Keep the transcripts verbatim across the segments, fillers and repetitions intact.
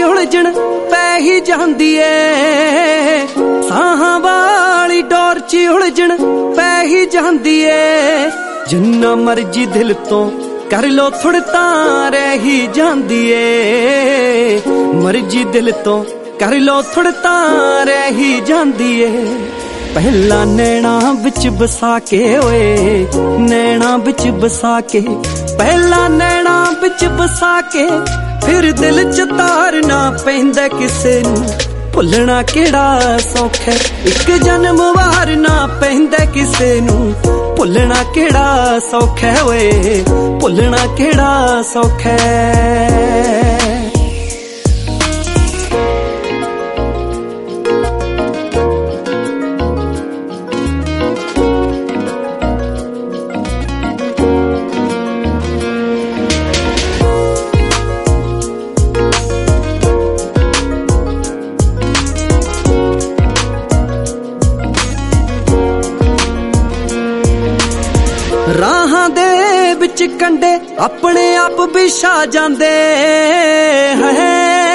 उलझण पै ही जांदी ए, साहां वाली डोर च उलझण पै ही जांदी ए। जिन्ना मर्जी दिल तो कर लो थोड़ तां रह ही जांदी ए, मर्जी दिल तो कर लो थोड़ तां रह ही जांदी ए। पहला नैना बिच बसा के ओए, नैना बिच बसा के, पहला नैना बिच बसा के, फिर दिल च तारना पैंदा किसे नू, भुलना केड़ा सौखा, एक जन्म वारना पैंदा किसे नू, भुलना केड़ा सौखा ओए, भुलना केड़ा सौखा। राहां दे विच कंडे अपने आप बिछा जांदे है,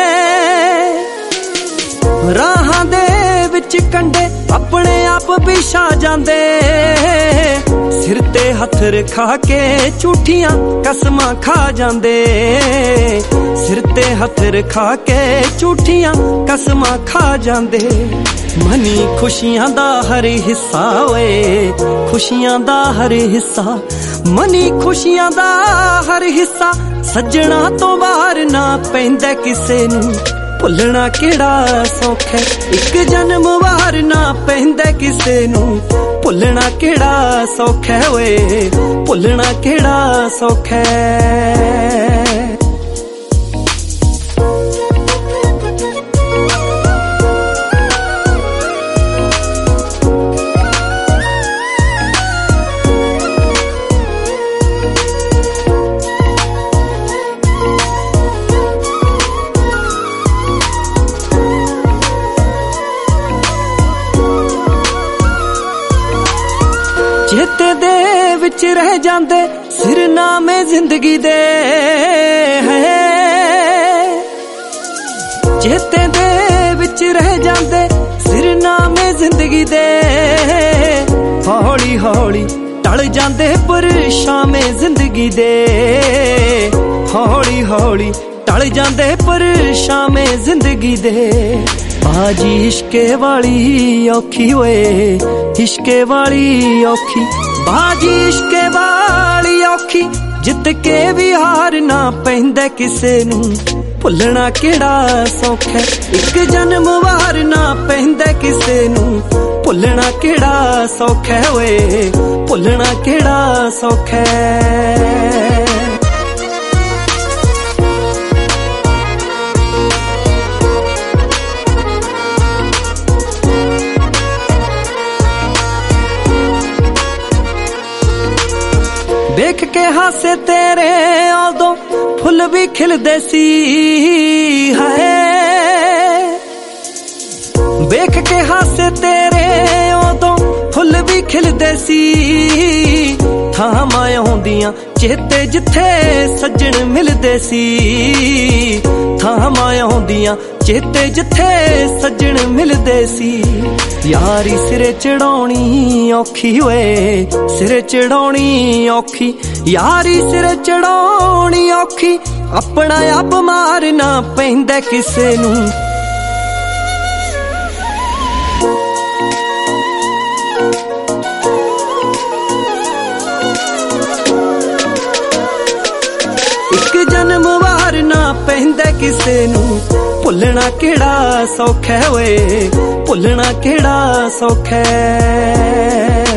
राहां दे विच कंडे अपने आप बिछा जांदे, सिर ते हथ रखा के झूठियां कसमां खा जांदे, सिर ते हथ रखा के झूठियां कसमां खा जांदे। मनी खुशियां दा हर हिस्सा ओए, खुशियां दा हर हिस्सा, मनी खुशियां दा हर हिस्सा, सज्जणा तो बाहर ना पैंदा किसे नू, भुलना केड़ा सौखा, एक जन्म वार ना पैंदा किसे नू, भुलना केड़ा सौखा ओए, भुलना केड़ा सौखा। चेते दे विच रह जांदे सिरनामे जिंदगी दे है, चेते दे विच रह जांदे सिरनामे जिंदगी दे, हौली हौली टल जांदे परछामे जिंदगी दे, हौली हौली टल जांदे परछामे जिंदगी दे। बाजी इश्के वाली औखी ओए, इश्के वाली औखी, बाजी इश्के वाली औखी, जित के भी हार ना पैंदा किसे नू, भुलना केड़ा सौखा, एक जन्म वार ना पैंदा किसे नू, भुलना केड़ा सौखा ओए, भुलना केड़ा सौखा। देख के हासे तेरे उदों फुल भी खिलदे सी है, देख के हासे तेरे उदों फुल भी खिलदे सी, थामां आउंदियां चेते जिथे सज्जण मिलदे सी, थामां आउंदियां चेते जिथे सज्जण मिलदे सी। यारी सिरे चढ़ाउणी औखी ओए, सिरे चढ़ाउणी औखी, यारी सिरे चढ़ाउणी औखी, अपना आप मारना पैंदा किसे नू, एक जन्म वार ना पैंदा किसे नू, भुलना केड़ा सौखा ओए, भुलना केड़ा सौखा।